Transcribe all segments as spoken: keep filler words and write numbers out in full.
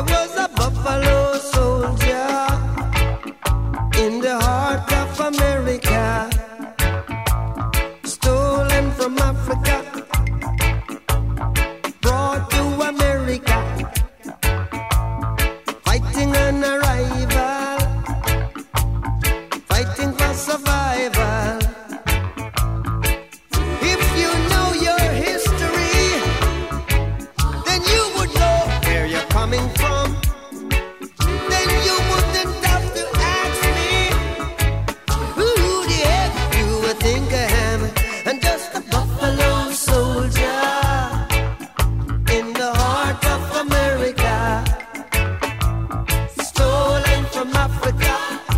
There was a buffalo soldier in the heart of America, stolen from Africa, brought to America, fighting an arrival, fighting for survival. If you know your history, then you would know where you're coming from. Then you wouldn't have to ask me who the heck you would think I am. And just a buffalo soldier in the heart of America, stolen from Africa,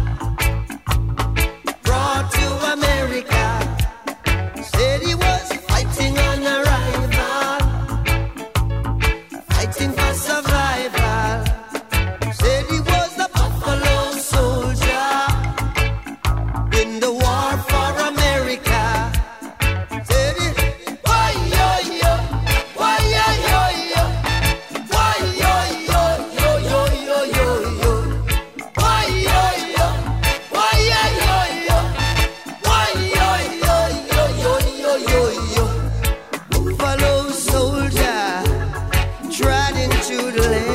brought to America. Said he was fighting on arrival, fighting for survival. Said he was a buffalo soldier in the war for America. Said he, why yo yo, why yo yo yo, why yo yo yo yo yo yo yo, why yo yo, why yo yo yo, why yo yo yo yo yo yo yo. Buffalo soldier trod into the land.